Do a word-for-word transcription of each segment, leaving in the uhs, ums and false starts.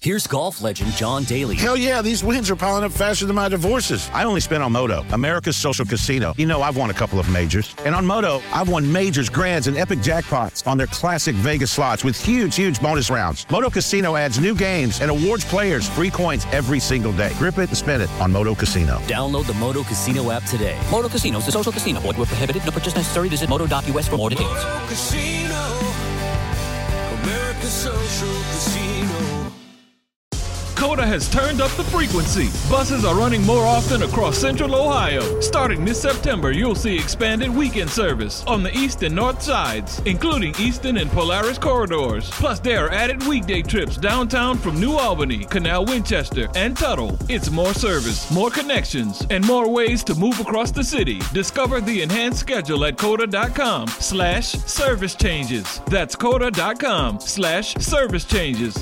Here's golf legend John Daly. Hell yeah, these wins are piling up faster than my divorces. I only spent on Moto, America's social casino. You know, I've won a couple of majors. And on Moto, I've won majors, grands, and epic jackpots on their classic Vegas slots with huge, huge bonus rounds. Moto Casino adds new games and awards players free coins every single day. Grip it and spin it on Moto Casino. Download the Moto Casino app today. Moto Casino is a social casino. Void where prohibited. No purchase necessary. Visit moto dot U S for more details. Moto Casino, America's social casino. COTA has turned up the frequency. Buses are running more often across Central Ohio. Starting this September, you'll see expanded weekend service on the east and north sides, including Easton and Polaris corridors. Plus, there are added weekday trips downtown from New Albany, Canal Winchester, and Tuttle. It's more service, more connections, and more ways to move across the city. Discover the enhanced schedule at COTA.com slash service changes. That's COTA.com slash service changes.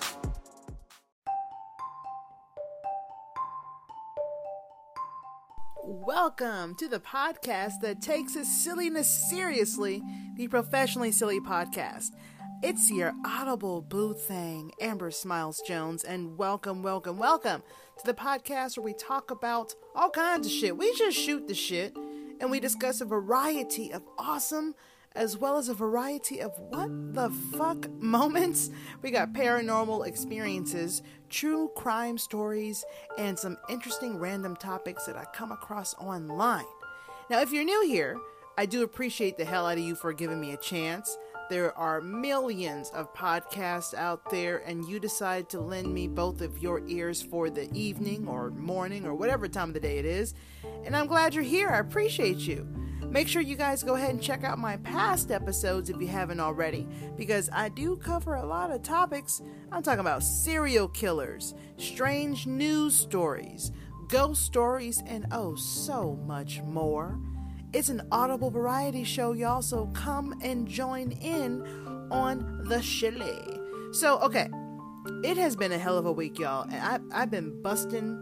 Welcome to the podcast that takes its silliness seriously, the Professionally Silly Podcast. It's your audible boo thing, Amber Smiles Jones, and welcome, welcome, welcome to the podcast where we talk about all kinds of shit. We just shoot the shit, and we discuss a variety of awesome as well as a variety of what the fuck moments. We got paranormal experiences, true crime stories, and some interesting random topics that I come across online. Now, if you're new here, I do appreciate the hell out of you for giving me a chance. There are millions of podcasts out there, and you decide to lend me both of your ears for the evening or morning or whatever time of the day it is. And I'm glad you're here. I appreciate you. Make sure you guys go ahead and check out my past episodes if you haven't already, because I do cover a lot of topics. I'm talking about serial killers, strange news stories, ghost stories, and oh, so much more. It's an audible variety show, y'all, so come and join in on the chili. So, okay, it has been a hell of a week, y'all, and I, I've been busting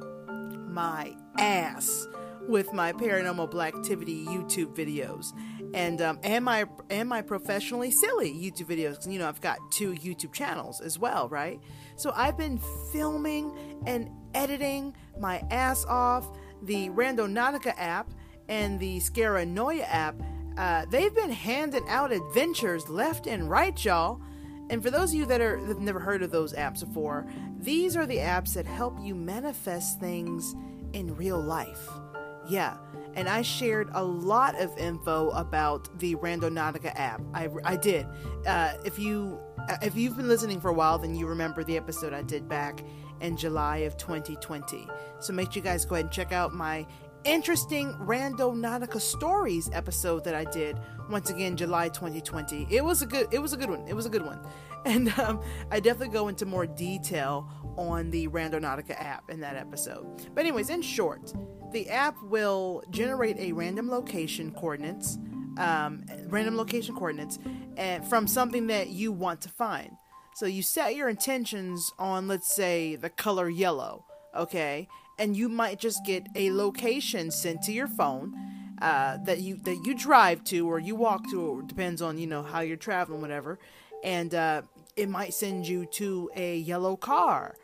my ass with my Paranormal Blacktivity YouTube videos, and um, and my and my Professionally Silly YouTube videos, because, you know, I've got two YouTube channels as well, right? So I've been filming and editing my ass off. The Randonautica app and the Scaranoia app, uh, they've been handing out adventures left and right, y'all. And for those of you that are that have never heard of those apps before, these are the apps that help you manifest things in real life. Yeah, and I shared a lot of info about the Randonautica app. I, I did. Uh, if you if you've been listening for a while, then you remember the episode I did back in July of twenty twenty. So make sure you guys go ahead and check out my interesting Randonautica stories episode that I did once again July twenty twenty. It was a good it was a good one. It was a good one. And um, I definitely go into more detail on the Randonautica app in that episode. But anyways, in short, the app will generate a random location coordinates, um, random location coordinates, and from something that you want to find. So you set your intentions on, let's say, the color yellow, okay? And you might just get a location sent to your phone uh, that you that you drive to or you walk to, or depends on, you know, how you're traveling, whatever. And uh, it might send you to a yellow car,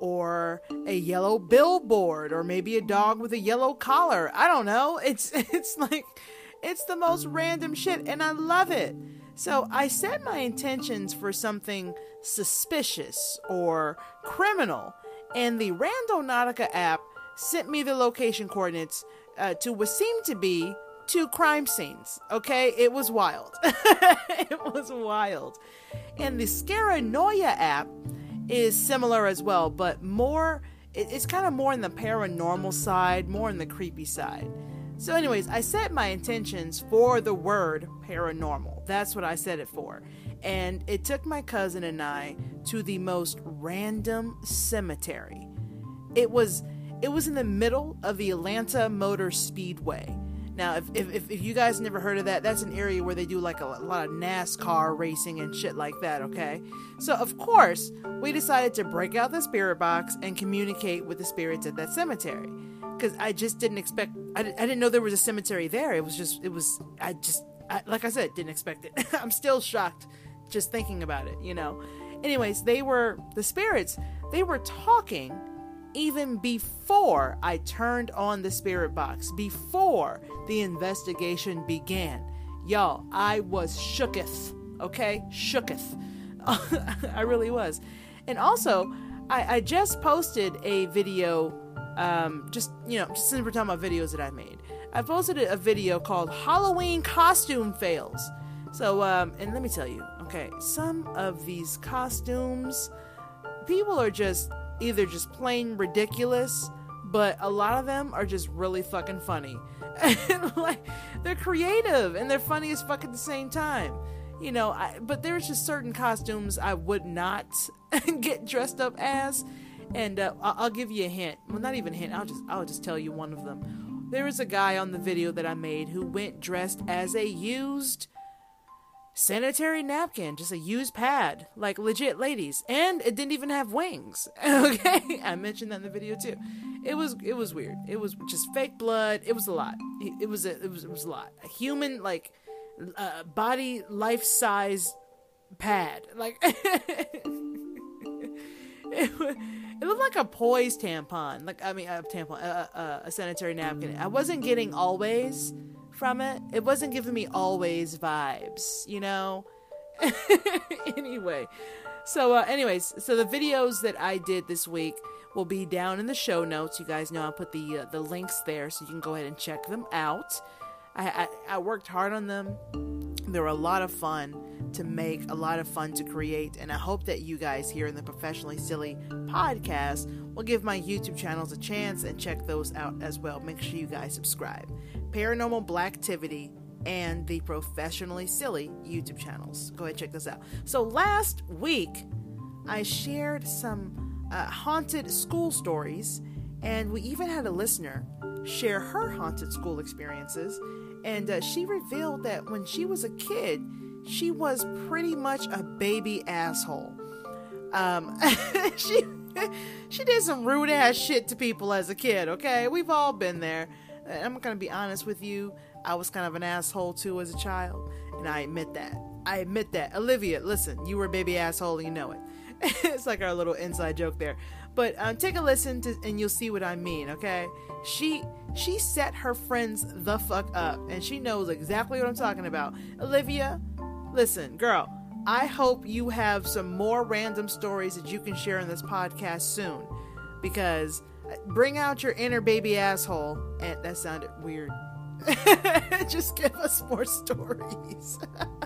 or a yellow billboard, or maybe a dog with a yellow collar. I don't know. It's it's like, it's the most random shit, and I love it. So I set my intentions for something suspicious or criminal, and the Randonautica app sent me the location coordinates uh, to what seemed to be two crime scenes. Okay, it was wild. It was wild. And the Scaranoia app is similar as well, but more, it's kind of more in the paranormal side, more in the creepy side. So anyways, I set my intentions for the word paranormal. That's what I set it for. And it took my cousin and I to the most random cemetery. It was it was in the middle of the Atlanta Motor Speedway. Now, if, if if you guys never heard of that, that's an area where they do like a, a lot of NASCAR racing and shit like that, okay? So, of course, we decided to break out the spirit box and communicate with the spirits at that cemetery. Because I just didn't expect, I, I didn't know there was a cemetery there. It was just, it was, I just, I, like I said, didn't expect it. I'm still shocked just thinking about it, you know? Anyways, they were, the spirits, they were talking even before I turned on the spirit box, before the investigation began. Y'all, I was shooketh, okay? Shooketh. I really was. And also, I, I just posted a video, um, just, you know, just since we're talking about videos that I made. I posted a video called Halloween Costume Fails. So, um, and let me tell you, okay, some of these costumes, people are just either just plain ridiculous, but a lot of them are just really fucking funny. And like, they're creative and they're funny as fuck at the same time. You know, I, but there's just certain costumes I would not get dressed up as. And uh, I'll give you a hint. Well, not even a hint. I'll just, I'll just tell you one of them. There was a guy on the video that I made who went dressed as a used sanitary napkin, just a used pad, like legit, ladies, and it didn't even have wings. Okay, I mentioned that in the video too. It was it was weird. It was just fake blood. It was a lot. It, it was a, it was it was a lot. A human like uh, body life size pad, like it, it looked like a Poise tampon. Like I mean a tampon, uh, uh, a sanitary napkin. I wasn't getting always from it. It wasn't giving me always vibes, you know? Anyway. So, uh, anyways, so the videos that I did this week will be down in the show notes. You guys know I'll put the uh, the links there so you can go ahead and check them out. I, I, I worked hard on them. They were a lot of fun to make, a lot of fun to create, and I hope that you guys here in the Professionally Silly podcast will give my YouTube channels a chance and check those out as well. Make sure you guys subscribe. Paranormal Blacktivity and the Professionally Silly YouTube channels. Go ahead and check this out. So last week, I shared some uh, haunted school stories, and we even had a listener share her haunted school experiences, and uh, she revealed that when she was a kid, she was pretty much a baby asshole. Um, she she did some rude ass shit to people as a kid, okay? We've all been there. I'm gonna be honest with you, I was kind of an asshole too as a child, and I admit that. I admit that. Olivia, listen, you were a baby asshole and you know it. It's like our little inside joke there. But um, take a listen to, and you'll see what I mean, okay? She she set her friends the fuck up, and she knows exactly what I'm talking about. Olivia, listen, girl, I hope you have some more random stories that you can share in this podcast soon, because bring out your inner baby asshole, and that sounded weird. Just give us more stories.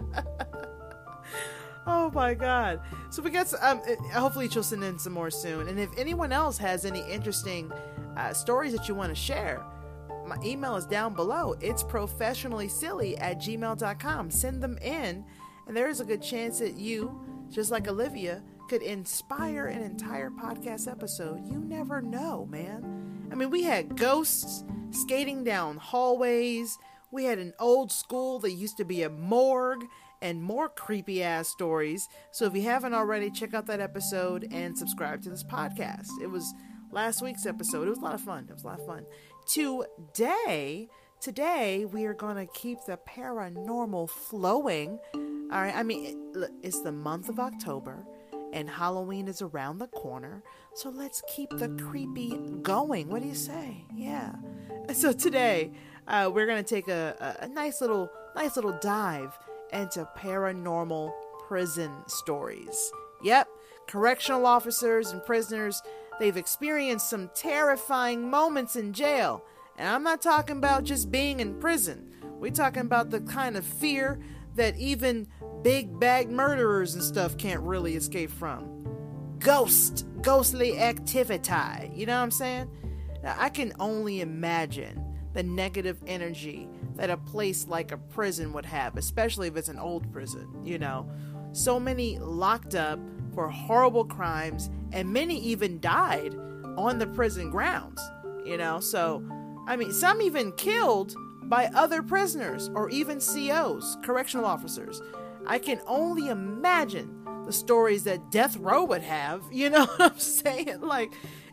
Oh my god. So we got some, um, hopefully she'll send in some more soon. And if anyone else has any interesting uh, stories that you want to share, my email is down below. It's professionallysilly at gmail dot com. Send them in, and there is a good chance that you, just like Olivia, could inspire an entire podcast episode. You never know, man. I mean, we had ghosts skating down hallways. We had an old school that used to be a morgue, and more creepy ass stories. So if you haven't already, check out that episode and subscribe to this podcast. It was last week's episode. It was a lot of fun. It was a lot of fun. Today, today we are going to keep the paranormal flowing. All right. I mean, it, it's the month of October, and Halloween is around the corner. So let's keep the creepy going. What do you say? Yeah. So today, uh, we're going to take a, a, a nice little, nice little dive into paranormal prison stories. Yep, correctional officers and prisoners, they've experienced some terrifying moments in jail. And I'm not talking about just being in prison. We're talking about the kind of fear that even big bag murderers and stuff can't really escape from. Ghost, ghostly activity. You know what I'm saying? Now, I can only imagine the negative energy that a place like a prison would have, especially if it's an old prison, you know. So many locked up for horrible crimes, and many even died on the prison grounds, you know. So, I mean, some even killed by other prisoners or even C Os, correctional officers. I can only imagine the stories that death row would have, you know what I'm saying? Like,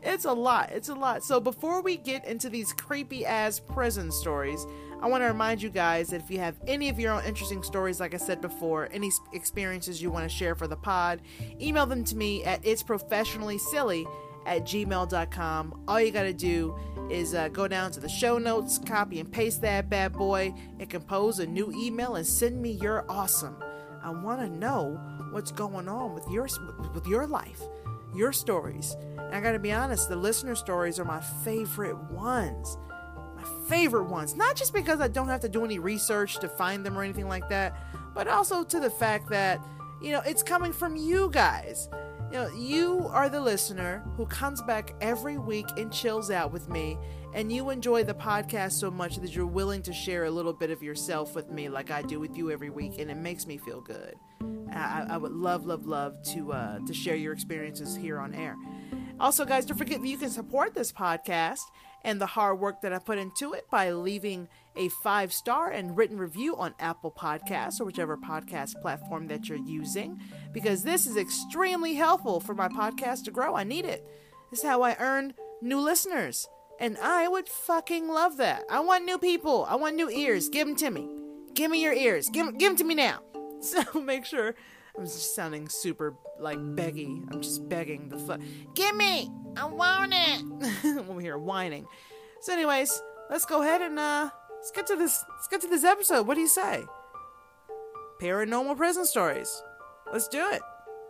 It's a lot. It's a lot. So before we get into these creepy ass prison stories, I want to remind you guys that if you have any of your own interesting stories, like I said before, any experiences you want to share for the pod, email them to me at it's professionally silly at gmail dot com. All you got to do is uh, go down to the show notes, copy and paste that bad boy, and compose a new email and send me your awesome. I want to know what's going on with your with your life, your stories. And I got to be honest, the listener stories are my favorite ones. My favorite ones. Not just because I don't have to do any research to find them or anything like that, but also to the fact that, you know, it's coming from you guys. You know, you are the listener who comes back every week and chills out with me, and you enjoy the podcast so much that you're willing to share a little bit of yourself with me like I do with you every week, and it makes me feel good. I, I would love, love, love to uh, to share your experiences here on air. Also, guys, don't forget that you can support this podcast and the hard work that I put into it by leaving a five-star and written review on Apple Podcasts or whichever podcast platform that you're using, because this is extremely helpful for my podcast to grow. I need it. This is how I earn new listeners, and I would fucking love that. I want new people. I want new ears. Give them to me. Give me your ears. Give, give them to me now. So make sure... I'm just sounding super, like, beggy. I'm just begging the fuck. Give me! I want it! Over here whining. So anyways, let's go ahead and, uh, let's get to this, let's get to this episode. What do you say? Paranormal prison stories. Let's do it.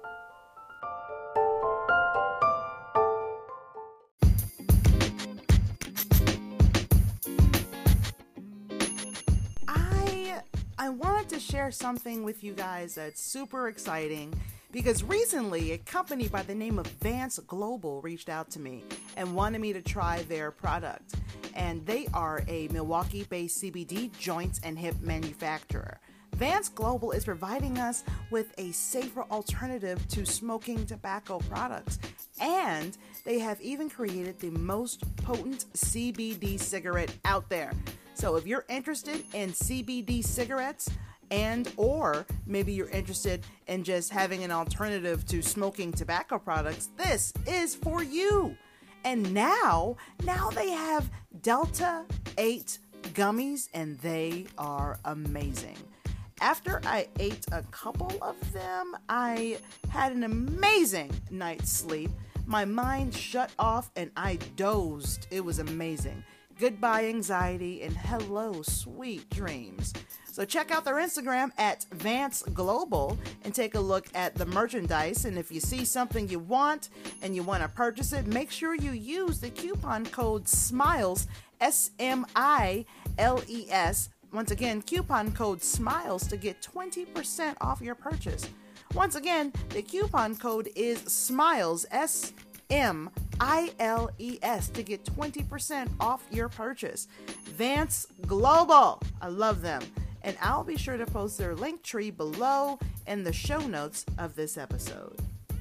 I wanted to share something with you guys that's super exciting because recently a company by the name of Vance Global reached out to me and wanted me to try their product. And they are a Milwaukee-based C B D joints and hip manufacturer. Vance Global is providing us with a safer alternative to smoking tobacco products. And they have even created the most potent C B D cigarette out there. So if you're interested in C B D cigarettes and or maybe you're interested in just having an alternative to smoking tobacco products, this is for you. And now, now they have Delta eight gummies and they are amazing. After I ate a couple of them, I had an amazing night's sleep. My mind shut off and I dozed. It was amazing. Goodbye anxiety and hello sweet dreams. So check out their Instagram at Vance Global and take a look at the merchandise. And if you see something you want and you want to purchase it, make sure you use the coupon code SMILES, S M I L E S. Once again, coupon code SMILES to get twenty percent off your purchase. Once again, the coupon code is SMILES, S M I L E S, to get twenty percent off your purchase. Vance Global. I love them. And I'll be sure to post their link tree below in the show notes of this episode.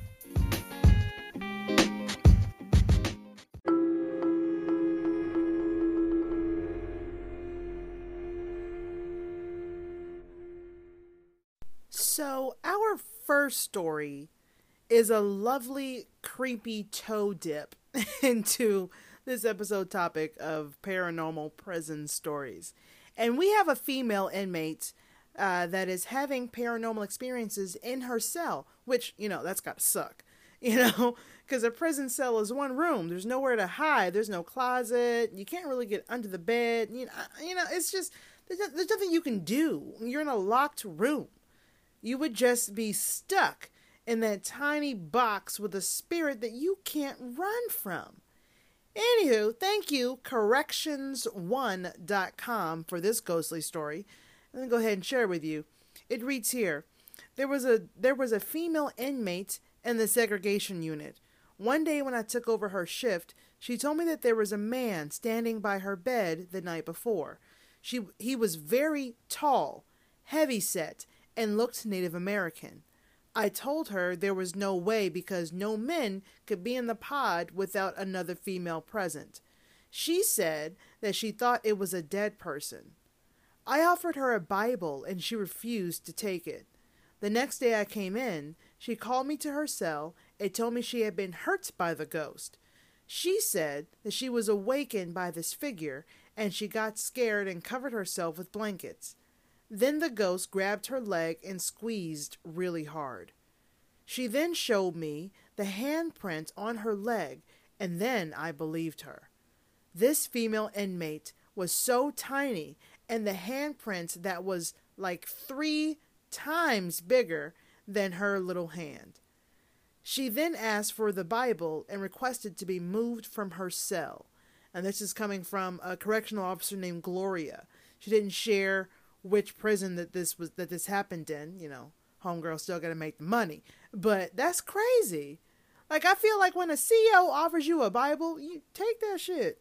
So, our first story is a lovely, creepy toe dip into this episode topic of paranormal prison stories. And we have a female inmate uh, that is having paranormal experiences in her cell, which, you know, that's gotta suck, you know, because a prison cell is one room. There's nowhere to hide. There's no closet. You can't really get under the bed. You know, you know, it's just, there's, there's nothing you can do. You're in a locked room. You would just be stuck in that tiny box with a spirit that you can't run from. Anywho, thank you, corrections one dot com, for this ghostly story. Let me go ahead and share it with you. It reads here, there was a there was a female inmate in the segregation unit. One day when I took over her shift, she told me that there was a man standing by her bed the night before. She he was very tall, heavy-set, and looked Native American. I told her there was no way because no men could be in the pod without another female present. She said that she thought it was a dead person. I offered her a Bible and she refused to take it. The next day I came in, she called me to her cell and told me she had been hurt by the ghost. She said that she was awakened by this figure and she got scared and covered herself with blankets. Then the ghost grabbed her leg and squeezed really hard. She then showed me the handprint on her leg, and then I believed her. This female inmate was so tiny, and the handprint that was like three times bigger than her little hand. She then asked for the Bible and requested to be moved from her cell. And this is coming from a correctional officer named Gloria. She didn't share which prison that this was that this happened in. You know, homegirl still got to make the money. But that's crazy. Like, I feel like when a C E O offers you a Bible, you take that shit.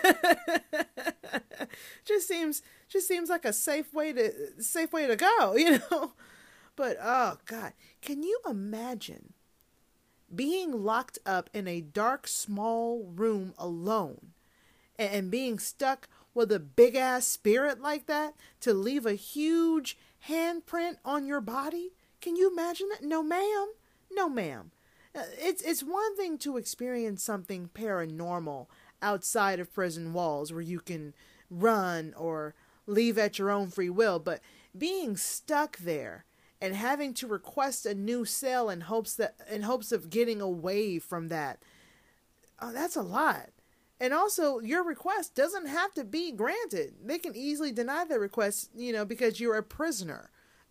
just seems just seems like a safe way to safe way to go, you know. But oh God, can you imagine being locked up in a dark, small room alone and, and being stuck with a big ass spirit like that to leave a huge handprint on your body? Can you imagine that? No, ma'am. No, ma'am. It's it's one thing to experience something paranormal outside of prison walls where you can run or leave at your own free will, but being stuck there and having to request a new cell in hopes that in hopes of getting away from that, oh, that's a lot. And also, your request doesn't have to be granted. They can easily deny the request, you know, because you're a prisoner.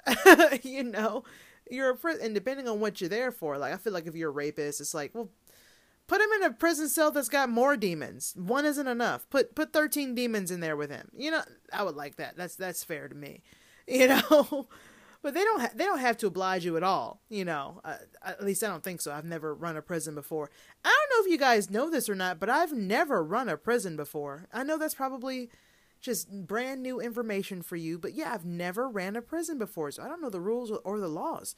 you know. You're a pri- and depending on what you're there for, like, I feel like if you're a rapist, it's like, well, put him in a prison cell that's got more demons. One isn't enough. Put put thirteen demons in there with him. You know, I would like that. That's that's fair to me. You know, but they don't ha- they don't have to oblige you at all. You know, uh, at least I don't think so. I've never run a prison before. I don't know if you guys know this or not, but I've never run a prison before. I know that's probably just brand new information for you, but yeah, I've never ran a prison before, so I don't know the rules or the laws.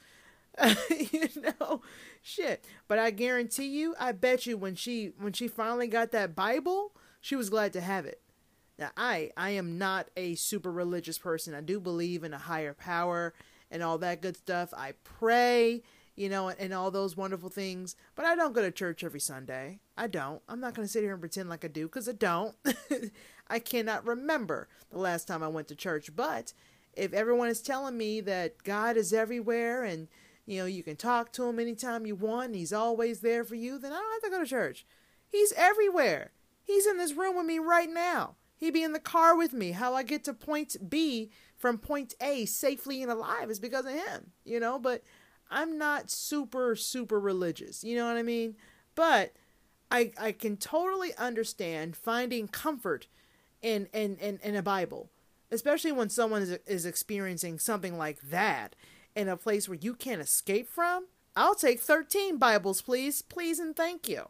you know, shit. But I guarantee you, I bet you when she when she finally got that Bible, she was glad to have it. Now, I I am not a super religious person. I do believe in a higher power and all that good stuff. I pray, you know, and, and all those wonderful things, but I don't go to church every Sunday. I don't. I'm not going to sit here and pretend like I do, because I don't. I cannot remember the last time I went to church, but if everyone is telling me that God is everywhere and, you know, you can talk to him anytime you want and he's always there for you, then I don't have to go to church. He's everywhere. He's in this room with me right now. He'd be in the car with me. How I get to point B from point A safely and alive is because of him, you know, but I'm not super, super religious. You know what I mean? But I I can totally understand finding comfort in, in, in, in a Bible, especially when someone is, is experiencing something like that in a place where you can't escape from. I'll take thirteen Bibles, please. Please and thank you.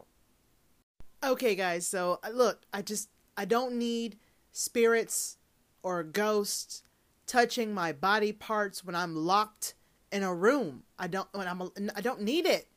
Okay, guys, so look, I just, I don't need spirits or ghosts touching my body parts when I'm locked in a room. I don't, when I'm, I don't need it.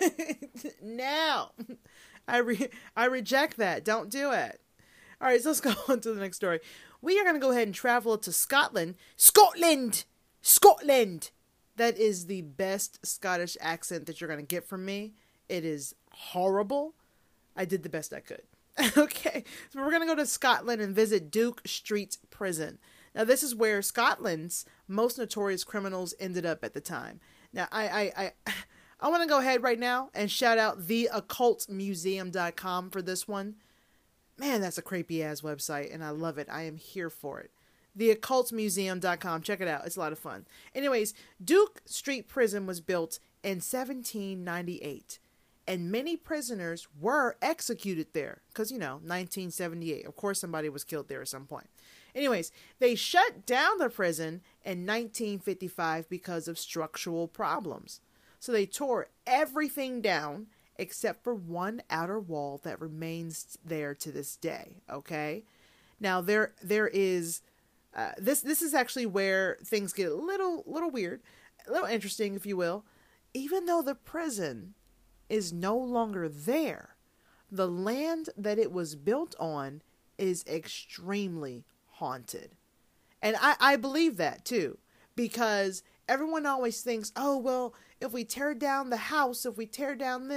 No, I re, I reject that. Don't do it. All right, so let's go on to the next story. We are going to go ahead and travel to Scotland. Scotland! Scotland! That is the best Scottish accent that you're going to get from me. It is horrible. I did the best I could. Okay, so we're going to go to Scotland and visit Duke Street Prison. Now, this is where Scotland's most notorious criminals ended up at the time. Now, I I, I, I want to go ahead right now and shout out the occult museum dot com for this one. Man, that's a creepy-ass website, and I love it. I am here for it. the occult museum dot com. Check it out. It's a lot of fun. Anyways, Duke Street Prison was built in seventeen ninety-eight, and many prisoners were executed there because, you know, nineteen seventy-eight. Of course, somebody was killed there at some point. Anyways, they shut down the prison in nineteen fifty-five because of structural problems. So they tore everything down except for one outer wall that remains there to this day. Okay. Now there, there is, uh, this, this is actually where things get a little, little weird, a little interesting, if you will. Even though the prison is no longer there, the land that it was built on is extremely haunted. And I, I believe that too, because everyone always thinks, oh, well, if we tear down the house, if we tear down this,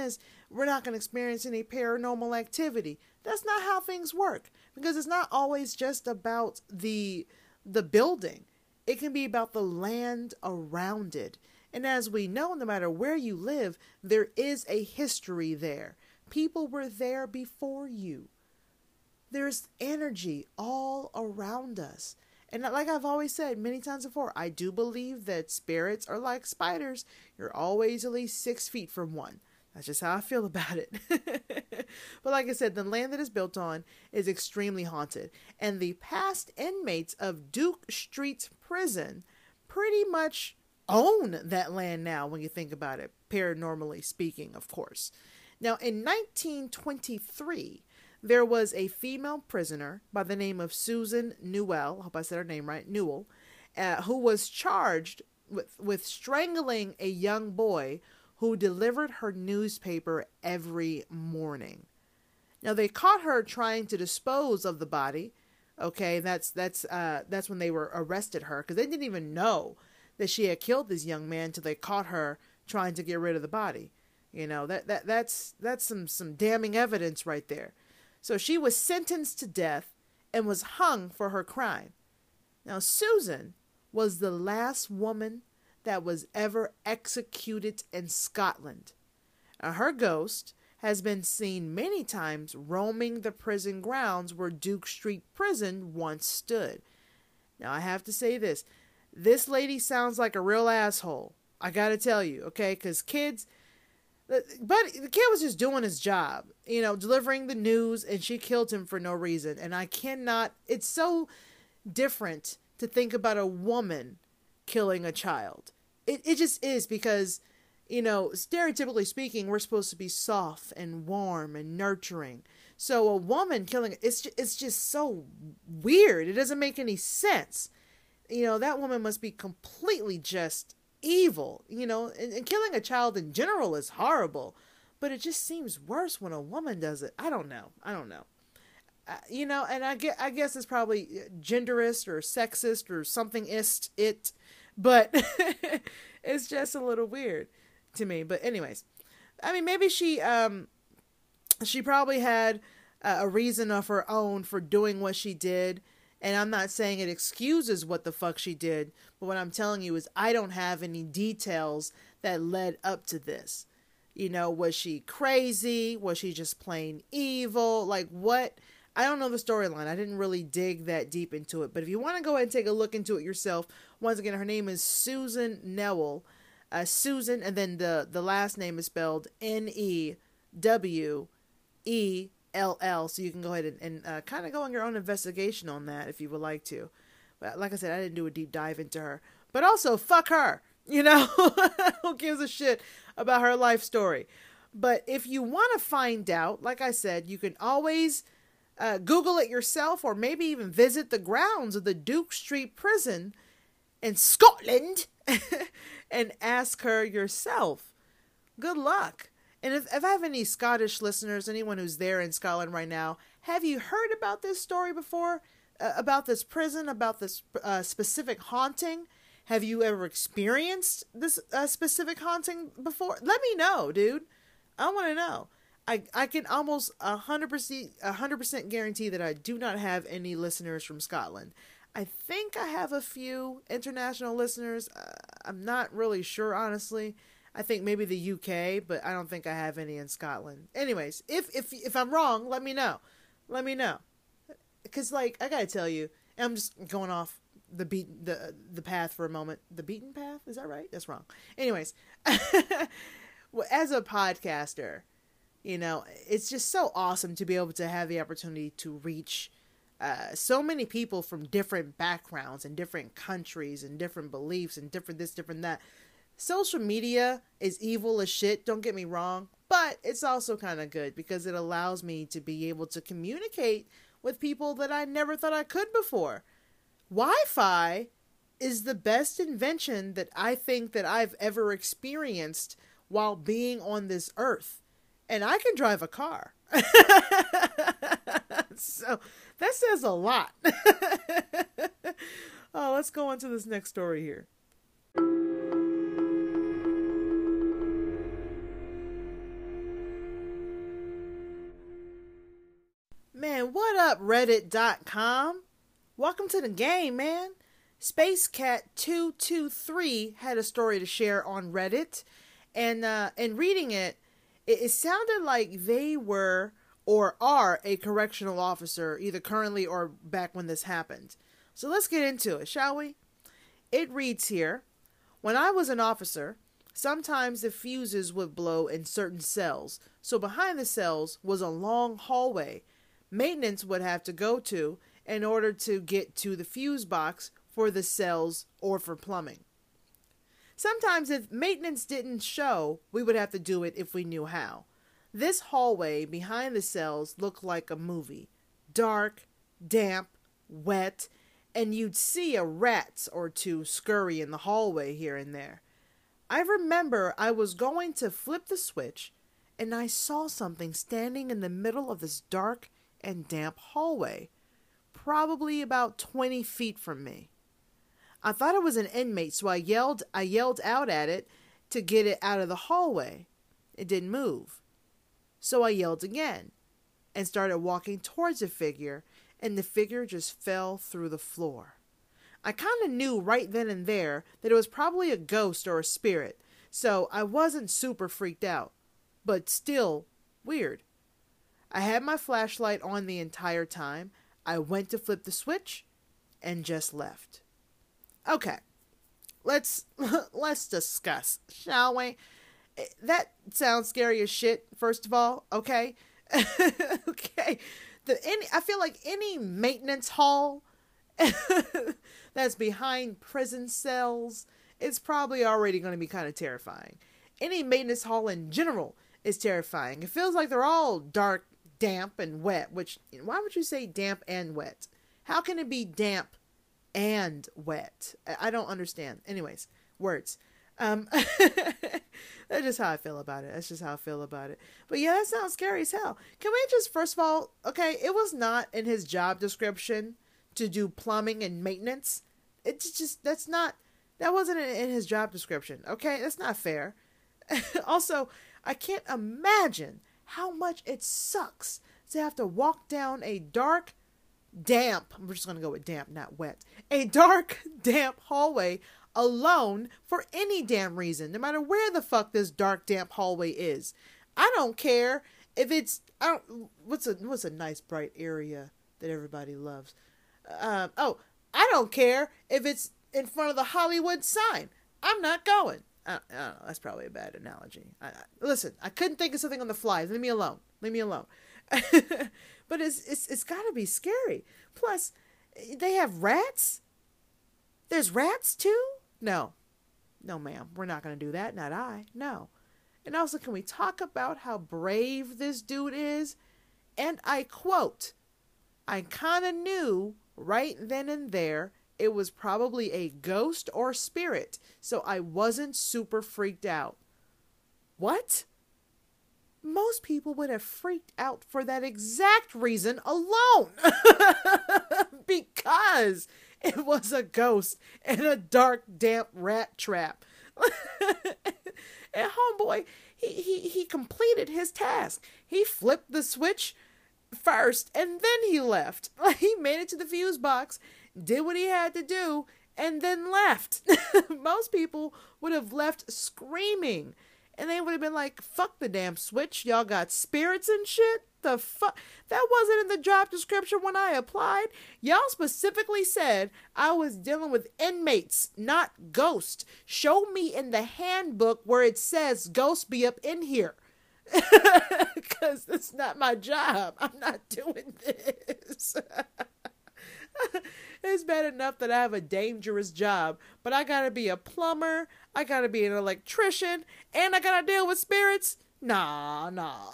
we're not going to experience any paranormal activity. That's not how things work, because it's not always just about the the building. It can be about the land around it. And as we know, no matter where you live, there is a history there. People were there before you. There's energy all around us. And like I've always said many times before, I do believe that spirits are like spiders. You're always at least six feet from one. That's just how I feel about it. But like I said, the land that is built on is extremely haunted. And the past inmates of Duke Street Prison pretty much own that land now, when you think about it, paranormally speaking, of course. Now, in nineteen twenty-three, there was a female prisoner by the name of Susan Newell, I hope I said her name right, Newell, uh, who was charged with, with strangling a young boy who delivered her newspaper every morning. Now, they caught her trying to dispose of the body. Okay, that's that's uh, that's when they were arrested her, because they didn't even know that she had killed this young man until they caught her trying to get rid of the body. You know, that that that's that's some some damning evidence right there. So she was sentenced to death and was hung for her crime. Now, Susan was the last woman that was ever executed in Scotland. Now, her ghost has been seen many times roaming the prison grounds where Duke Street Prison once stood. Now, I have to say this. This lady sounds like a real asshole. I gotta tell you, okay? Because kids... But the kid was just doing his job, you know, delivering the news, and she killed him for no reason. And I cannot... It's so different to think about a woman killing a child. It it just is, because, you know, stereotypically speaking, we're supposed to be soft and warm and nurturing. So a woman killing... It's just, it's just so weird. It doesn't make any sense. You know, that woman must be completely just evil, you know, and, and killing a child in general is horrible, but it just seems worse when a woman does it. I don't know. I don't know. Uh, you know, and I get, I guess it's probably genderist or sexist or something-ist it, but it's just a little weird to me. But anyways, I mean, maybe she, um, she probably had uh, a reason of her own for doing what she did. And I'm not saying it excuses what the fuck she did, but what I'm telling you is I don't have any details that led up to this. You know, was she crazy? Was she just plain evil? Like what? I don't know the storyline. I didn't really dig that deep into it. But if you want to go ahead and take a look into it yourself, once again, her name is Susan Newell. Uh, Susan, and then the, the last name is spelled N E W E L L, so you can go ahead and, and uh, kind of go on your own investigation on that if you would like to. But like I said, I didn't do a deep dive into her. But also, fuck her, you know? Who gives a shit about her life story? But if you want to find out, like I said, you can always uh, Google it yourself, or maybe even visit the grounds of the Duke Street Prison in Scotland and ask her yourself. Good luck. And if, if I have any Scottish listeners, anyone who's there in Scotland right now, have you heard about this story before? Uh, about this prison, about this uh, specific haunting? Have you ever experienced this uh, specific haunting before? Let me know, dude. I want to know. I, I can almost one hundred percent, one hundred percent guarantee that I do not have any listeners from Scotland. I think I have a few international listeners. Uh, I'm not really sure, honestly. I think maybe the U K, but I don't think I have any in Scotland. Anyways, if if if I'm wrong, let me know. Let me know. Because, like, I gotta tell you, I'm just going off the beat the the path for a moment. The beaten path? Is that right? That's wrong. Anyways, well, as a podcaster, you know, it's just so awesome to be able to have the opportunity to reach uh, so many people from different backgrounds and different countries and different beliefs and different this, different that. Social media is evil as shit, don't get me wrong, but it's also kind of good because it allows me to be able to communicate with people that I never thought I could before. Wi-Fi is the best invention that I think that I've ever experienced while being on this earth. And I can drive a car. So that says a lot. Oh, let's go on to this next story here. up, Reddit dot com? Welcome to the game, man. Space Cat two two three had a story to share on Reddit, and uh, in reading it, it, it sounded like they were or are a correctional officer, either currently or back when this happened. So let's get into it, shall we? It reads here, when I was an officer, sometimes the fuses would blow in certain cells, so behind the cells was a long hallway maintenance would have to go to in order to get to the fuse box for the cells or for plumbing. Sometimes if maintenance didn't show, we would have to do it if we knew how. This hallway behind the cells looked like a movie. Dark, damp, wet, and you'd see a rat or two scurry in the hallway here and there. I remember I was going to flip the switch, and I saw something standing in the middle of this dark and damp hallway, probably about twenty feet from me. I thought it was an inmate, so I yelled, I yelled out at it to get it out of the hallway. It didn't move. So I yelled again and started walking towards the figure, and the figure just fell through the floor. I kind of knew right then and there that it was probably a ghost or a spirit, so I wasn't super freaked out, but still weird. I had my flashlight on the entire time. I went to flip the switch and just left. Okay, let's let's discuss, shall we? That sounds scary as shit, first of all, okay? Okay. The any I feel like any maintenance hall that's behind prison cells is probably already going to be kind of terrifying. Any maintenance hall in general is terrifying. It feels like they're all dark, damp, and wet, which, why would you say damp and wet? How can it be damp and wet? I don't understand. Anyways, words. Um, that's just how I feel about it. That's just how I feel about it. But yeah, that sounds scary as hell. Can we just, first of all, okay, it was not in his job description to do plumbing and maintenance. It's just, that's not, that wasn't in his job description. Okay, that's not fair. Also, I can't imagine how much it sucks to have to walk down a dark, damp, I'm just going to go with damp, not wet, a dark, damp hallway alone for any damn reason, no matter where the fuck this dark, damp hallway is. I don't care if it's, I don't, what's a, what's a nice bright area that everybody loves? Um, oh, I don't care if it's in front of the Hollywood sign. I'm not going. I, I don't know. That's probably a bad analogy. I, I, listen, I couldn't think of something on the fly. Leave me alone. Leave me alone. But it's it's it's got to be scary. Plus, they have rats. There's rats too? No. No, ma'am. We're not going to do that. Not I. No. And also, can we talk about how brave this dude is? And I quote, I kind of knew right then and there it was probably a ghost or spirit, so I wasn't super freaked out. What? Most people would have freaked out for that exact reason alone. Because it was a ghost in a dark, damp rat trap. And homeboy, he, he, he completed his task. He flipped the switch first, and then he left. He made it to the fuse box, did what he had to do, and then left. Most people would have left screaming, and they would have been like, fuck the damn switch, y'all got spirits and shit? The fuck? That wasn't in the job description when I applied. Y'all specifically said I was dealing with inmates, not ghosts. Show me in the handbook where it says ghosts be up in here. Because that's not my job. I'm not doing this. It's bad enough that I have a dangerous job, but I gotta be a plumber, I gotta be an electrician, and I gotta deal with spirits? Nah, nah.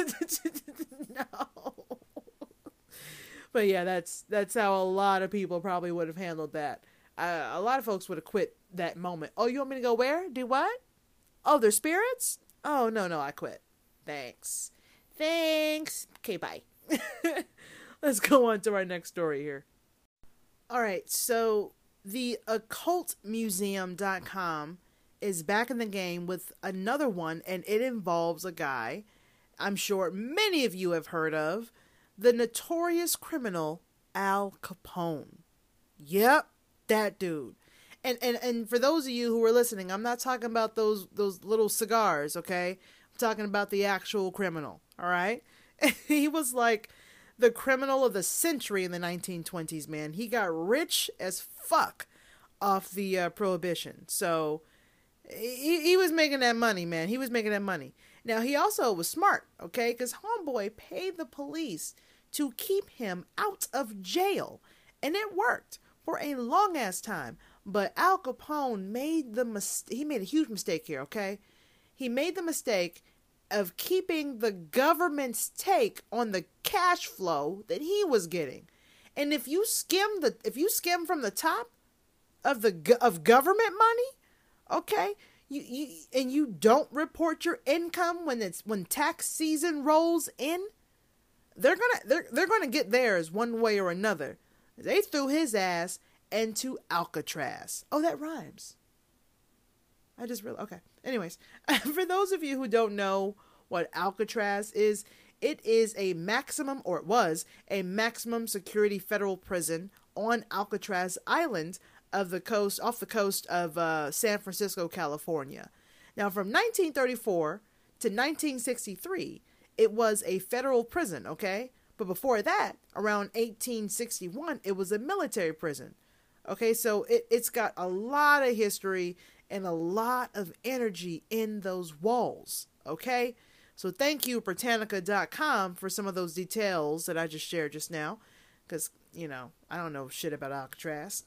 No. But yeah, that's that's how a lot of people probably would have handled that. Uh, a lot of folks would have quit that moment. Oh, you want me to go where? Do what? Oh, they're spirits? Oh, no, no, I quit. Thanks. Thanks. Okay, bye. Let's go on to our next story here. All right, so the occult museum dot com is back in the game with another one, and it involves a guy I'm sure many of you have heard of, the notorious criminal Al Capone. Yep, that dude. And, and and for those of you who are listening, I'm not talking about those those little cigars, okay? I'm talking about the actual criminal, all right? He was like the criminal of the century in the nineteen twenties, man. He got rich as fuck off the uh, prohibition. So he, he was making that money, man. He was making that money. Now, he also was smart, okay? Because homeboy paid the police to keep him out of jail. And it worked for a long-ass time. But Al Capone made the mis- he made a huge mistake here, okay? He made the mistake of keeping the government's take on the cash flow that he was getting. And if you skim the if you skim from the top of the of government money, okay, you, you and you don't report your income when it's when tax season rolls in, they're gonna they're they're gonna get theirs one way or another. They threw his ass into Alcatraz. Oh, that rhymes. I just really okay. Anyways, for those of you who don't know what Alcatraz is, it is a maximum, or it was a maximum security federal prison on Alcatraz Island of the coast, off the coast of uh, San Francisco, California. Now, from nineteen thirty-four to nineteen sixty-three, it was a federal prison, okay? But before that, around eighteen sixty-one, it was a military prison. Okay, so it, it's got a lot of history and a lot of energy in those walls, okay? So thank you, Britannica dot com, for some of those details that I just shared just now. Because, you know, I don't know shit about Alcatraz.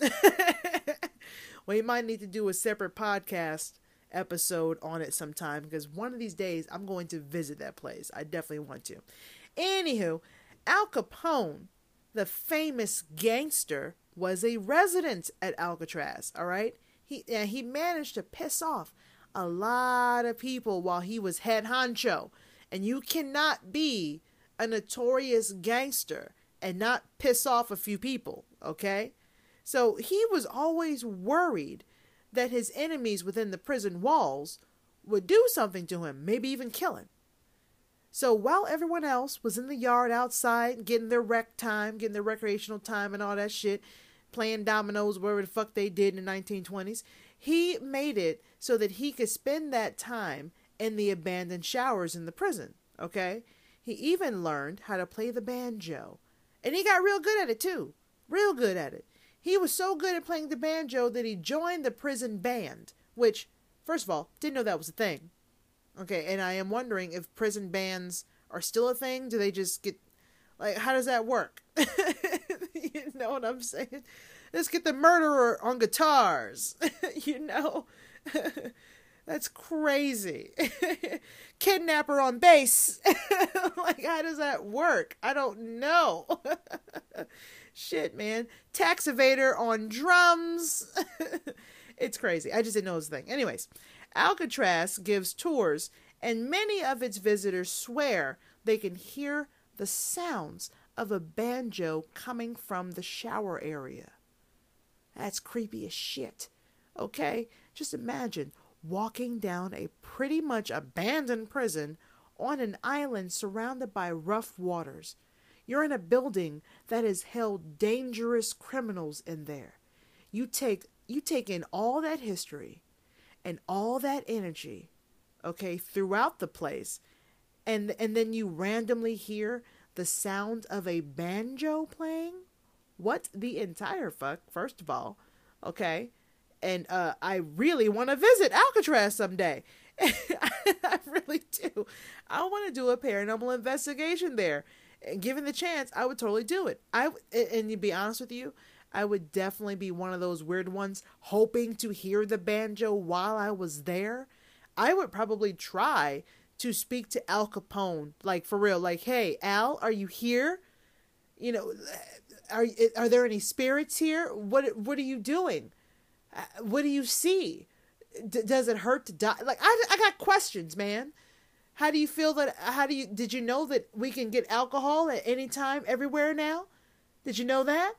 We might need to do a separate podcast episode on it sometime, because one of these days I'm going to visit that place. I definitely want to. Anywho, Al Capone, the famous gangster, was a resident at Alcatraz, all right? He, uh, he managed to piss off a lot of people while he was head honcho. And you cannot be a notorious gangster and not piss off a few people, okay? So he was always worried that his enemies within the prison walls would do something to him, maybe even kill him. So while everyone else was in the yard outside, getting their rec time, getting their recreational time and all that shit, playing dominoes, whatever the fuck they did in the nineteen twenties, he made it so that he could spend that time in the abandoned showers in the prison, okay? He even learned how to play the banjo. And he got real good at it too. Real good at it. He was so good at playing the banjo that he joined the prison band, which, first of all, didn't know that was a thing. Okay, and I am wondering if prison bands are still a thing. Do they just get, like, how does that work? You know what I'm saying? Let's get the murderer on guitars. You know? That's crazy. Kidnapper on bass. Like, how does that work? I don't know. Shit, man. Tax evader on drums. It's crazy. I just didn't know it was a thing. Anyways, Alcatraz gives tours, and many of its visitors swear they can hear the sounds of a banjo coming from the shower area. That's creepy as shit. Okay? Just imagine walking down a pretty much abandoned prison on an island surrounded by rough waters. You're in a building that has held dangerous criminals in there. You take you take in all that history and all that energy, okay, throughout the place, and and then you randomly hear the sound of a banjo playing? What the entire fuck, first of all, okay? And uh, I really want to visit Alcatraz someday. I really do. I want to do a paranormal investigation there. And given the chance, I would totally do it. I and to be honest with you, I would definitely be one of those weird ones hoping to hear the banjo while I was there. I would probably try to speak to Al Capone, like for real, like, hey, Al, are you here? You know, are are there any spirits here? What what are you doing? What do you see? D- does it hurt to die? Like, I, I got questions, man. How do you feel that, how do you, did you know that we can get alcohol at any time, everywhere now? Did you know that?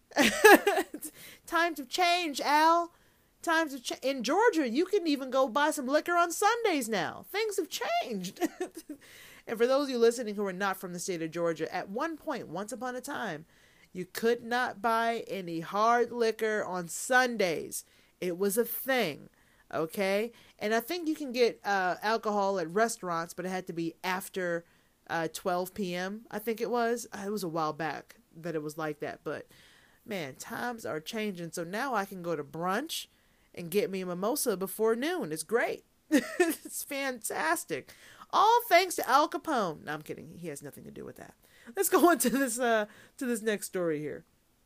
Times have changed, Al. Times have changed. In Georgia, you can even go buy some liquor on Sundays now. Things have changed. And for those of you listening who are not from the state of Georgia, at one point, once upon a time, you could not buy any hard liquor on Sundays. It was a thing, okay? And I think you can get uh, alcohol at restaurants, but it had to be after uh, twelve p.m., I think it was. It was a while back that it was like that. But, man, times are changing. So now I can go to brunch and get me a mimosa before noon. It's great. It's fantastic. All thanks to Al Capone. No, I'm kidding. He has nothing to do with that. Let's go on to this uh to this next story here.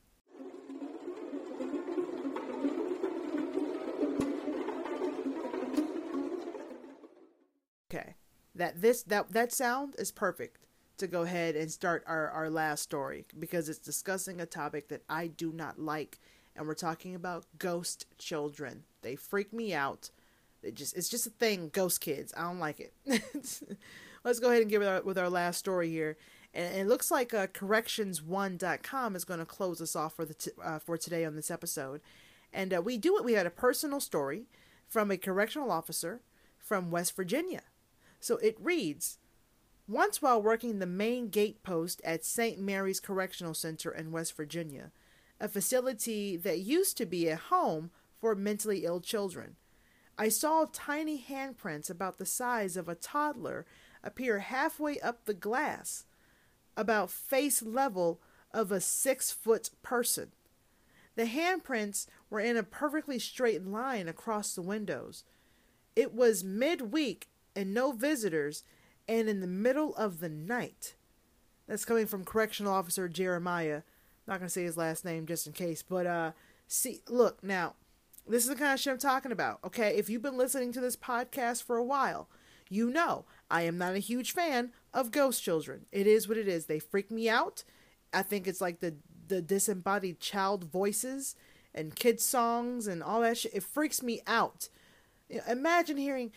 Okay. That this that that sound is perfect to go ahead and start our, our last story, because it's discussing a topic that I do not like, and we're talking about ghost children. They freak me out. It just it's just a thing, ghost kids. I don't like it. Let's go ahead and get with our, with our last story here. And it looks like uh, corrections one dot com is going to close us off for the t- uh, for today on this episode. And uh, we do it. We had a personal story from a correctional officer from West Virginia. So it reads, once while working the main gate post at Saint Mary's Correctional Center in West Virginia, a facility that used to be a home for mentally ill children, I saw tiny handprints about the size of a toddler appear halfway up the glass, about face level of a six-foot person. The handprints were in a perfectly straight line across the windows. It was midweek and no visitors, and in the middle of the night. That's coming from Correctional Officer Jeremiah. Not going to say his last name just in case, but uh, see, look, now, this is the kind of shit I'm talking about, okay? If you've been listening to this podcast for a while, you know I am not a huge fan of ghost children. It is what it is. They freak me out. I think it's like the, the disembodied child voices and kid songs and all that shit. It freaks me out. You know, imagine hearing,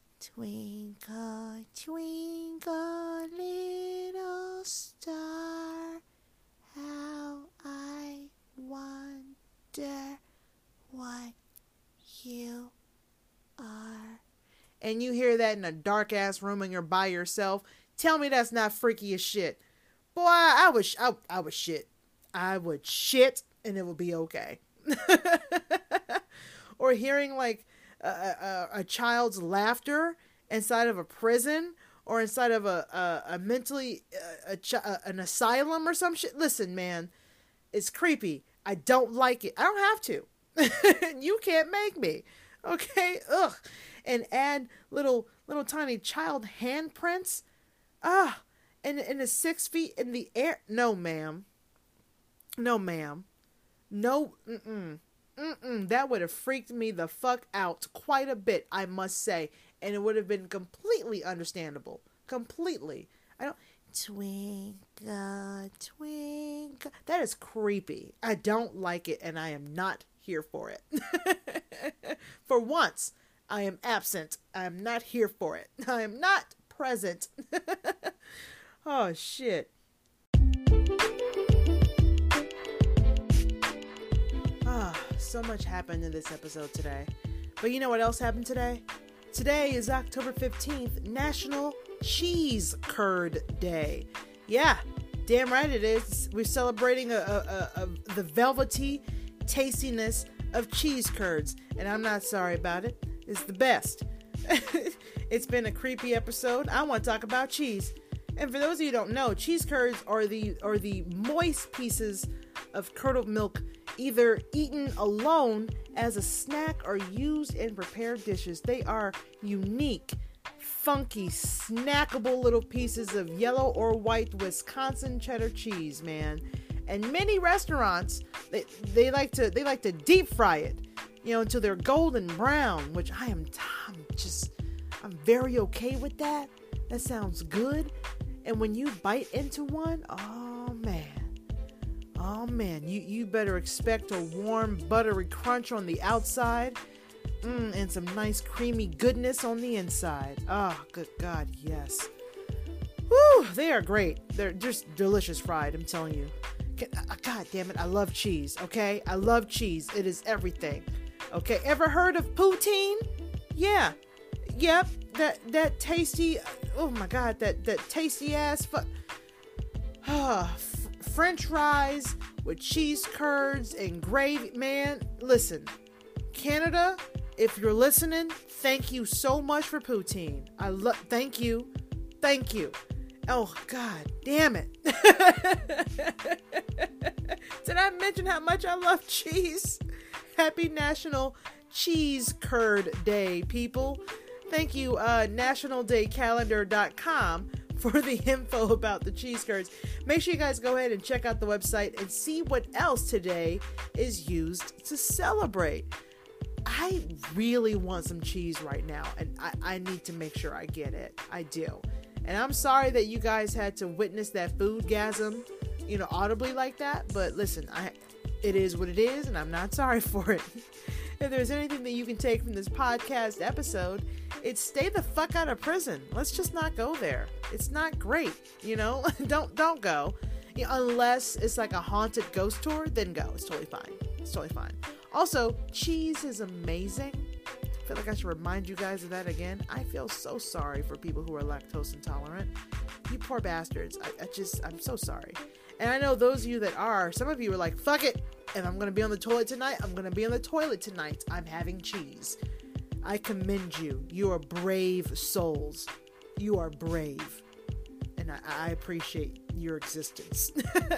twinkle, twinkle, little star, how I wonder what you are. And you hear that in a dark ass room and you're by yourself. Tell me that's not freaky as shit. Boy, I would, I, I would shit. I would shit and it would be okay. Or hearing like a, a, a child's laughter inside of a prison or inside of a, a, a mentally, a, a, an asylum or some shit. Listen, man, it's creepy. I don't like it. I don't have to. You can't make me. Okay? Ugh. And add little little tiny child handprints. Ah, and and a six feet in the air. No, ma'am. No, ma'am. No. Mm-mm. Mm-mm. That would have freaked me the fuck out quite a bit, I must say, and it would have been completely understandable. Completely. I don't. Twinkle, twinkle. That is creepy. I don't like it, and I am not here for it. For once, I am absent. I am not here for it. I am not present. Oh, shit. Ah, so much happened in this episode today. But you know what else happened today? Today is October fifteenth, National Cheese Curd Day. Yeah, damn right it is. We're celebrating a, a, a, a, the velvety tastiness of cheese curds. And I'm not sorry about it. It's the best. It's been a creepy episode. I want to talk about cheese. And for those of you who don't know, cheese curds are the are the moist pieces of curdled milk, either eaten alone as a snack or used in prepared dishes. They are unique, funky, snackable little pieces of yellow or white Wisconsin cheddar cheese, man. And many restaurants, they, they like to they like to deep fry it, you know, until they're golden brown, which I am I'm just I'm very okay with that. That sounds good. And when you bite into one, oh man. Oh man, you, you better expect a warm, buttery crunch on the outside, mm, and some nice creamy goodness on the inside. Oh, good God, yes. Woo, they are great. They're just delicious fried, I'm telling you. God damn it, I love cheese, okay? I love cheese. It is everything. Okay, ever heard of poutine? Yeah. yep, that that tasty. Oh my God, that that tasty ass. Fu- oh, f- French fries with cheese curds and gravy. Man, listen, Canada, if you're listening, thank you so much for poutine. I love. Thank you, thank you. Oh God, damn it! Did I mention how much I love cheese? Happy National Cheese Curd Day, people. Thank you, uh, national day calendar dot com for the info about the cheese curds. Make sure you guys go ahead and check out the website and see what else today is used to celebrate. I really want some cheese right now, and I, I need to make sure I get it. I do. And I'm sorry that you guys had to witness that foodgasm, you know, audibly like that. But listen, I, it is what it is, and I'm not sorry for it. If there's anything that you can take from this podcast episode, it's stay the fuck out of prison. Let's just not go there. It's not great, you know? don't don't go. You know, unless it's like a haunted ghost tour, then go. It's totally fine. It's totally fine. Also, cheese is amazing. I feel like I should remind you guys of that again. I feel so sorry for people who are lactose intolerant. You poor bastards. I, I just, I'm so sorry. And I know those of you that are, some of you are like, fuck it. If I'm going to be on the toilet tonight, I'm going to be on the toilet tonight. I'm having cheese. I commend you. You are brave souls. You are brave. And I, I appreciate your existence.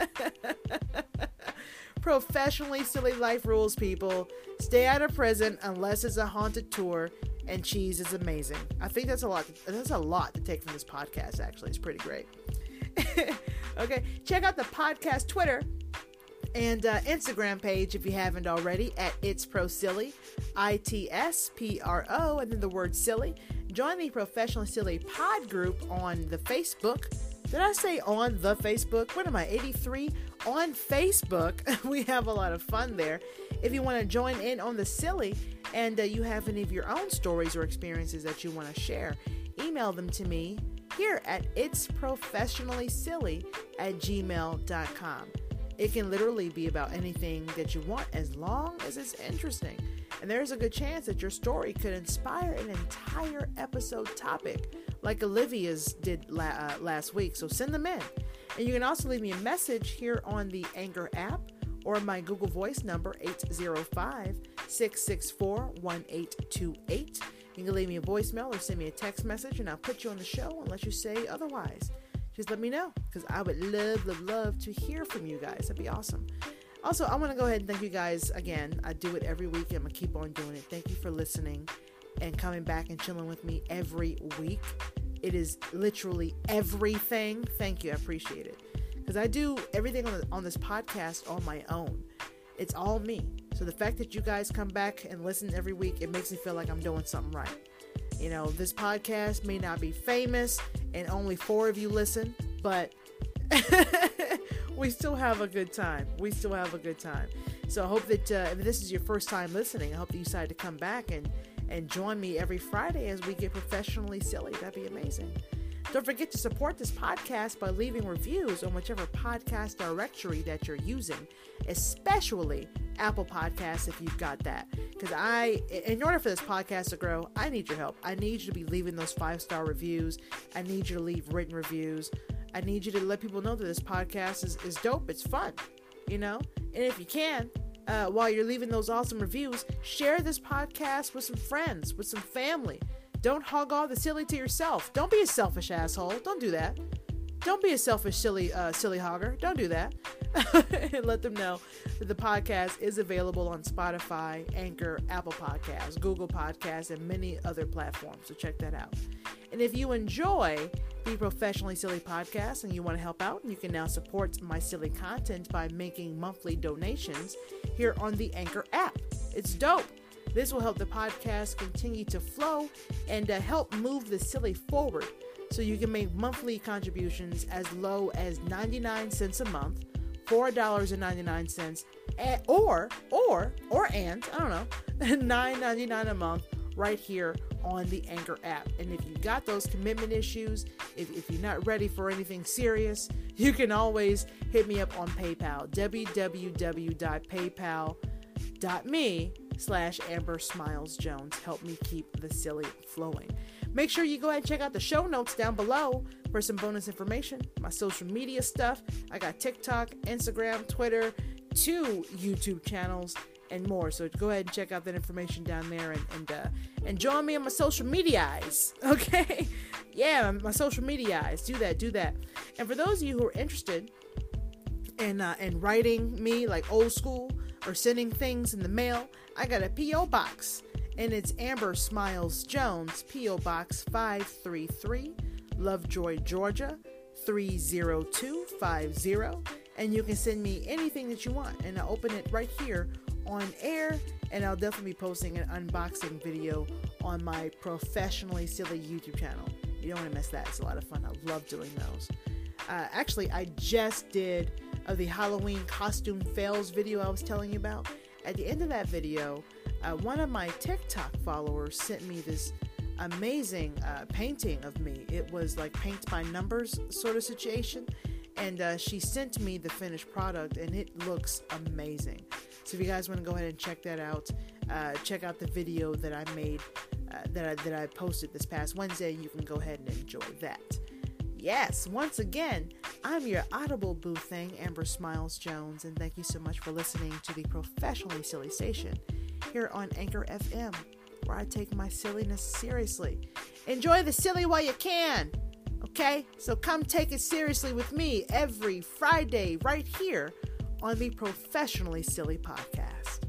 Professionally silly life rules, people. Stay out of prison unless it's a haunted tour, and cheese is amazing. I think that's a lot. That's a lot to take from this podcast, actually. It's pretty great. Okay, check out the podcast Twitter and uh, Instagram page if you haven't already at It's Pro Silly, I T S P R O, and then the word silly. Join the Professionally Silly Pod group on the Facebook. Did I say on the Facebook? What am I, eighty-three? On Facebook. We have a lot of fun there. If you want to join in on the silly and uh, you have any of your own stories or experiences that you want to share, email them to me here at its professionally silly at gmail dot com. It can literally be about anything that you want as long as it's interesting. And there's a good chance that your story could inspire an entire episode topic like Olivia's did la- uh, last week. So send them in. And you can also leave me a message here on the Anchor app or my Google Voice number, eight zero five, six six four, one eight two eight. You can leave me a voicemail or send me a text message and I'll put you on the show unless you say otherwise. Just let me know, because I would love, love, love to hear from you guys. That'd be awesome. Also, I want to go ahead and thank you guys again. I do it every week. I'm going to keep on doing it. Thank you for listening and coming back and chilling with me every week. It is literally everything. Thank you. I appreciate it. Because I do everything on, the, on this podcast on my own. It's all me. So the fact that you guys come back and listen every week, it makes me feel like I'm doing something right. You know, this podcast may not be famous and only four of you listen, but we still have a good time. We still have a good time. So I hope that uh, if this is your first time listening, I hope that you decide to come back and, and join me every Friday as we get professionally silly. That'd be amazing. Don't forget to support this podcast by leaving reviews on whichever podcast directory that you're using, especially Apple Podcasts if you've got that. Because I, in order for this podcast to grow, I need your help. I need you to be leaving those five-star reviews. I need you to leave written reviews. I need you to let people know that this podcast is, is dope. It's fun, you know? And if you can, uh, while you're leaving those awesome reviews, share this podcast with some friends, with some family. Don't hog all the silly to yourself. Don't be a selfish asshole. Don't do that. Don't be a selfish, silly, uh, silly hogger. Don't do that. And let them know that the podcast is available on Spotify, Anchor, Apple Podcasts, Google Podcasts, and many other platforms. So check that out. And if you enjoy the Professionally Silly podcast and you want to help out, you can now support my silly content by making monthly donations here on the Anchor app. It's dope. This will help the podcast continue to flow and uh, help move the silly forward. So you can make monthly contributions as low as ninety-nine cents a month, four dollars and ninety-nine cents, or, or, or, and, I don't know, nine ninety-nine a month right here on the Anchor app. And if you got those commitment issues, if, if you're not ready for anything serious, you can always hit me up on PayPal, w w w dot paypal dot me slash Amber Smiles Jones. Help me keep the silly flowing. Make sure you go ahead and check out the show notes down below for some bonus information, my social media stuff. I got TikTok, Instagram, Twitter, two YouTube channels, and more. So go ahead and check out that information down there, and and, uh, and join me on my social media eyes. Okay? Yeah, my social media eyes. Do that, do that. And for those of you who are interested in, uh, in writing me like old school or sending things in the mail, I got a P O box. And it's Amber Smiles Jones, P O Box five three three, Lovejoy, Georgia, three zero two five zero. And you can send me anything that you want. And I'll open it right here on air. And I'll definitely be posting an unboxing video on my Professionally Silly YouTube channel. You don't want to miss that. It's a lot of fun. I love doing those. Uh, actually, I just did uh, the Halloween costume fails video I was telling you about. At the end of that video, Uh, one of my TikTok followers sent me this amazing uh, painting of me. It was like paint by numbers sort of situation. And uh, she sent me the finished product, and it looks amazing. So if you guys want to go ahead and check that out, uh, check out the video that I made, uh, that, I, that I posted this past Wednesday. You can go ahead and enjoy that. Yes, once again, I'm your Audible boo thing, Amber Smiles Jones, and thank you so much for listening to the Professionally Silly Station here on Anchor F M, where I take my silliness seriously. Enjoy the silly while you can, okay? So come take it seriously with me every Friday right here on the Professionally Silly Podcast.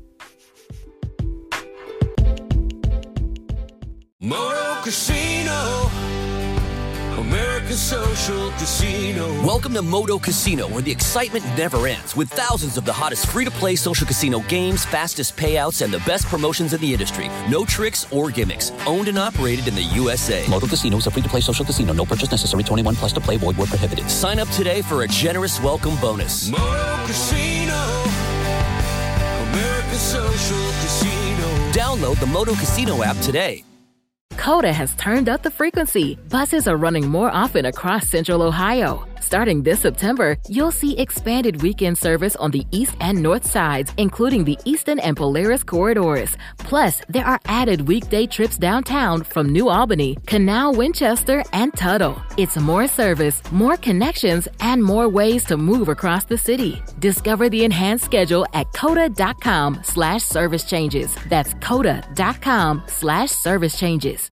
Moto Casino, America's Social Casino. Welcome to Moto Casino, where the excitement never ends, with thousands of the hottest free-to-play social casino games, fastest payouts, and the best promotions in the industry. No tricks or gimmicks. Owned and operated in the U S A. Moto Casino is a free-to-play social casino. No purchase necessary. twenty-one plus to play. Void where prohibited. Sign up today for a generous welcome bonus. Moto Casino, America's Social Casino. Download the Moto Casino app today. Coda has turned up the frequency. Buses are running more often across Central Ohio. Starting this September, you'll see expanded weekend service on the east and north sides, including the Eastern and Polaris corridors. Plus, there are added weekday trips downtown from New Albany, Canal, Winchester, and Tuttle. It's more service, more connections, and more ways to move across the city. Discover the enhanced schedule at coda.com slash service changes. That's coda.com slash service changes.